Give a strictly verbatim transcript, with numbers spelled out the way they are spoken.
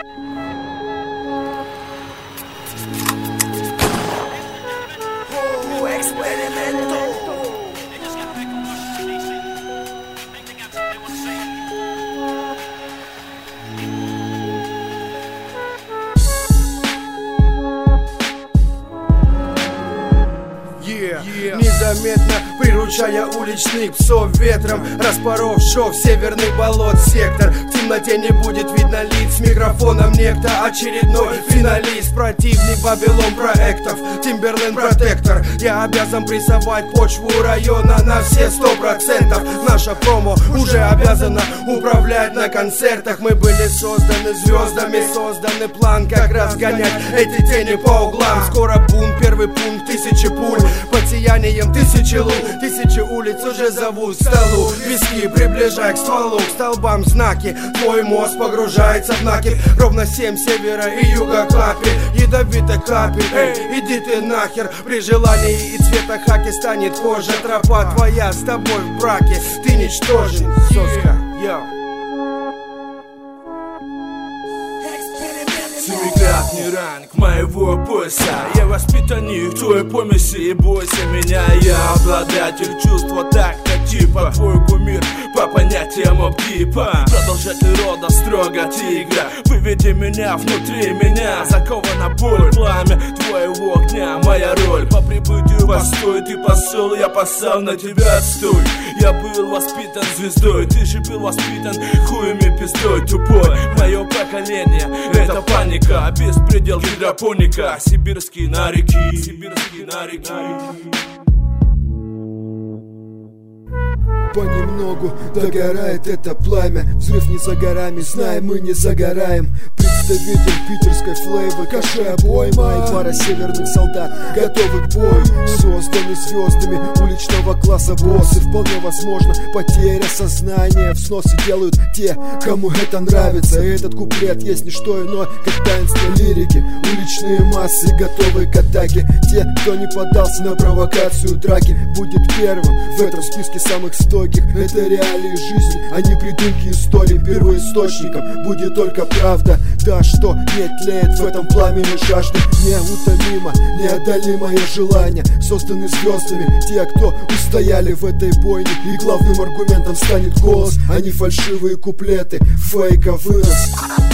Незаметно приручая уличных псов ветром, распоров шов северный болот сектор. В темноте не будет видно лиц, микрофоном некто очередной финалист. Противник Вавилон проектов, Timberland протектор. Я обязан прессовать почву района на все сто процентов. Наша промо уже обязана управлять на концертах. Мы были созданы звездами, созданный план, как разгонять эти тени по углам. Скоро бунт, первый пункт, тысячи пуль под сиянием тысячи лун. Тысячи улиц уже зовут к столу. Виски приближай к стволу, к столбам знаки. Твой мозг погружается в накипь. Ровно семь севера и юга капель, ядовитых капель. Эй, иди ты нахер. При желании и цвета хаки станет кожа. Тропа твоя с тобой в браке. Ты ничтожен, соска, йоу. Семикратный ранг моего босса. Я воспитанник твоей помеси, и бойся меня. Я обладатель чувства так-то типа. Твой кумир по понятиям обгипа. Продолжатель рода строго тигра. Выведи меня внутри меня. Закована боль, пламя твоего огня. Моя роль по прибытию постой. Ты посол, я посал на тебя отстой. Я был воспитан звездой, ты же был воспитан хуем и пиздой тупой. Мое поколение это паника, беспредел гидропоника. Сибирские нарики, сибирские нарики. Понемногу догорает это пламя. Взрыв не за горами, знаем, мы не загораем. Представитель питерской флейвы, каши обойма и пара северных солдат готовы к бою. Созданы звездами уличного класса боссы. Вполне возможно потеря сознания. Взносы делают те, кому это нравится. Этот куплет есть не что иное, как таинство лирики. Уличные массы готовы к атаке. Те, кто не поддался на провокацию драки, будет первым в этом списке самых стойких. Это реалии жизни, а не придумки истории. Первоисточником будет только правда. Та, что не тлеет в этом пламени жажды. Неутомимо, неодолимое желание. Созданы звездами те, кто устояли в этой бойне. И главным аргументом станет голос, а не фальшивые куплеты, фейка вырос.